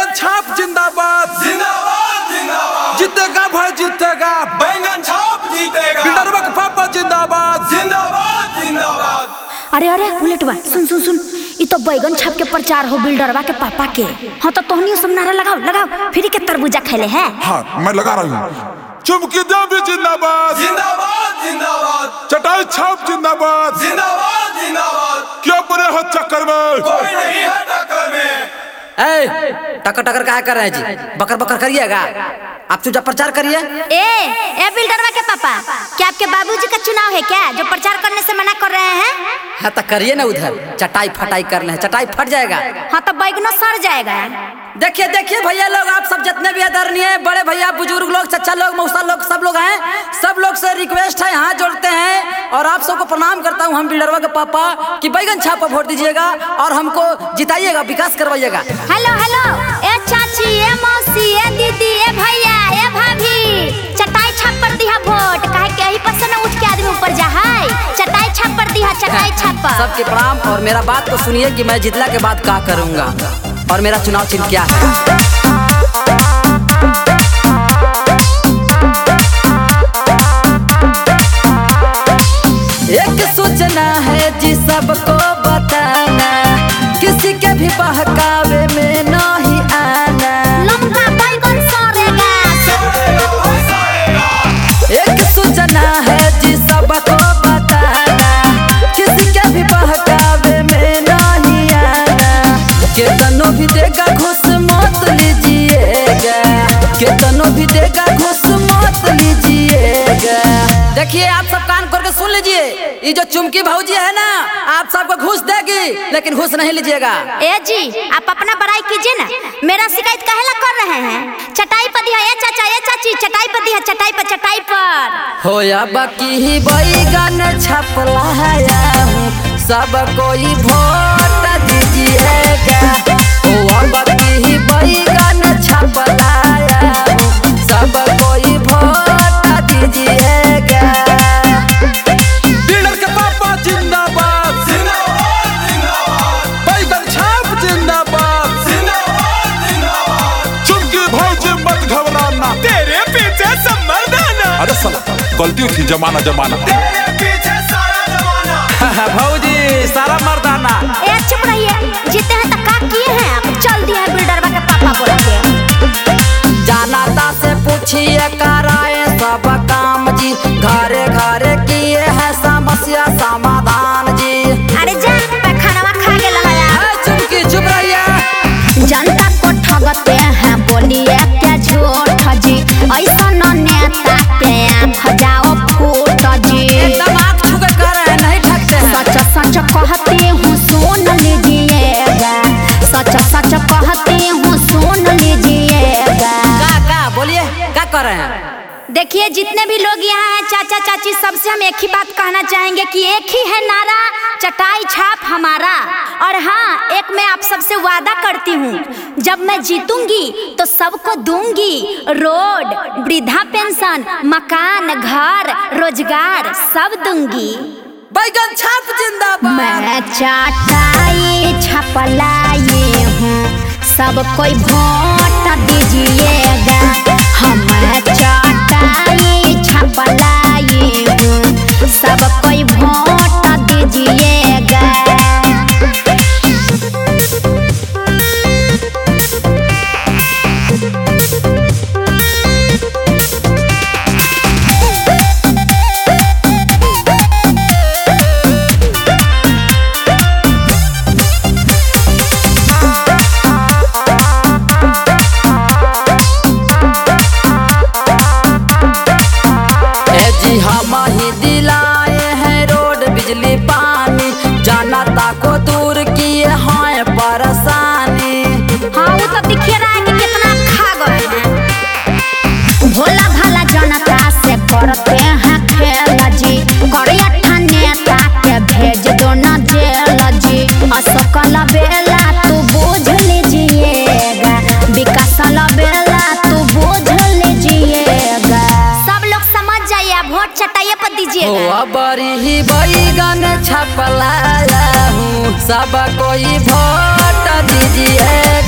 बैगन छाप जिंदाबाद जिंदाबाद जिंदाबाद। जीतेगा भाई जीतेगा, बैगन छाप जीतेगा। बिल्डरवा के पापा जिंदाबाद जिंदाबाद जिंदाबाद। अरे अरे बुलेटवा सुन सुन सुन, ये तो बैगन छाप के प्रचार हो बिल्डरवा के पापा के। हाँ तो तोहनी सब नारा लगाओ लगाओ, फ्री के तरबूजा खेले है। हाँ मैं लगा रही हूँ। चुमकी देवी जिंदाबाद जिंदाबाद जिंदाबाद। चटाई छाप जिंदाबाद जिंदाबाद जिंदाबाद। क्यों पड़े हो चक्कर में, कोई नहीं है टक्कर में। टक्कर टक्कर क्या कर रहे हैं जी? बकर बकर करिएगा, आप चुपचाप प्रचार करिए। ए बिल्डरवा के पापा, क्या आपके बाबूजी का चुनाव है क्या जो प्रचार करने से मना कर रहे हैं? हाँ तो करिए ना, उधर चटाई फटाई कर रहे हैं, चटाई फट जाएगा। हाँ तो बैगनो सड़ जाएगा। देखिए देखिए भैया लोग, आप सब जितने भी आदरणीय बड़े भैया बुजुर्ग लोग चचा लोग मौसा लोग सब लोग हैं, सब लोग से रिक्वेस्ट है, हाथ जोड़ते हैं और आप सबको प्रणाम करता हूँ। हम बिल्डरवा के पापा कि बैगन छाप पर वोट दीजिएगा और हमको जिताइएगा, विकास करवाइएगा। हेलो हेलो, ए चाची, ए मौसी, ए दीदी, ए भैया, ए भाभी, चटाई छाप पर दिया वोट, काहे के यही पर से न उठ के आदमी ऊपर जा है। चटाई छाप पर दिया, चटाई छाप पर। सबके प्रणाम और मेरा बात तो सुनिए कि मैं जितला के बाद क्या करूँगा और मेरा चुनाव चिन्ह क्या है। एक सूचना है जी सबको बताना, किसी के भी बहकावे में नहीं आना। लंका बैगन सड़ेगा। एक सूचना है जी सबको बताना, किसी के भी बहकावे में नहीं आना। केतनो भी देगा घूस मत लीजिएगा, केतनो भी देगा घूस मत लीजिएगा। देखिए आप सब कान खोल के सुन लीजिए, ये जो चुमकी भौजी है ना, आप सबको घूस देगी लेकिन घूस नहीं लीजिएगा। ए जी आप अपना बड़ाई कीजिए ना, मेरा शिकायत काहे ला कर रहे हैं? चटाई पर दिया, ए चाचा ए चाची, चटाई पर दिया, चटाई पर चटाई पर। होया बाकी ही बैगन छाप लाया हूँ, सब कोई वोट दीजिएगा। होया बाकी ही बैगन छाप लाया हूँ, सब कोई वोट दीजिएगा। बिल्डर के पापा जिंदाबाद जिंदाबाद जिंदाबाद। बैगन छाप जिंदाबाद जिंदाबाद जिंदाबाद। चुमकी भौजी मत घबराना, तेरे पीछे सब मर्दाना। अरे साला गलती थी, जमाना जमाना। तेरे पीछे सारा जमाना। भौजी सारा मर्दाना। ए चुप रहिए, जीते हैं तो का किए हैं आप? चल दिया है बिल्डरवा के पापा बोल के। जाना था से पूछिए कराए सब काम जी, घरे घरे किए हैं समस्या समाधान जी। अरे जा पैखानवा खा गेल है यार। चुमकी चुप रहिए। जनता को ठगते हैं, बोलिए क्या झूठ जी, ऐसा न नेता के आँख जाओ फूट जी। दिमाग छुके कर रहे हैं, नहीं ठगते हैं। सच सच कहती हूँ सुन लीजिएगा, सच सच कहती हूँ सुन लीजिएगा। का बोलिए क्या कर रहे हैं? देखिए जितने भी लोग यहाँ हैं, चाचा चाची, सबसे हम एक ही बात कहना चाहेंगे कि एक ही है नारा, चटाई छाप हमारा। और हाँ, एक मैं आप सबसे वादा करती हूँ, जब मैं जीतूंगी तो सबको दूंगी रोड, वृद्धा पेंशन, मकान, घर, रोजगार सब दूंगी। बैगन छाप जिंदाबाद। मैं चटाई छाप लाई हूँ, सब कोई वोट दीजिएगा। हम चटाई छाप लाई हूँ, सब कोई वोट दीजिएगा। हम ही दिलाए हैं रोड बिजली पानी, जाना ताको दूर किए हैं परेशानी। हाँ वो तो दिखे रहा है कि कितना खा गए हैं। भोला भाला जनता से करते हैं खेल जी, करिया नेता के भेज दो न जेल जी। अशोक बेला तू बुझ लीजिएगा, विकास बेला तू बुझ लीजिएगा। सब लोग समझ जाइए, वोट चटाइए पर दीजिएगा। बड़ी ही बैगन छाप लाया हूँ, सब कोई वोट दीजिए।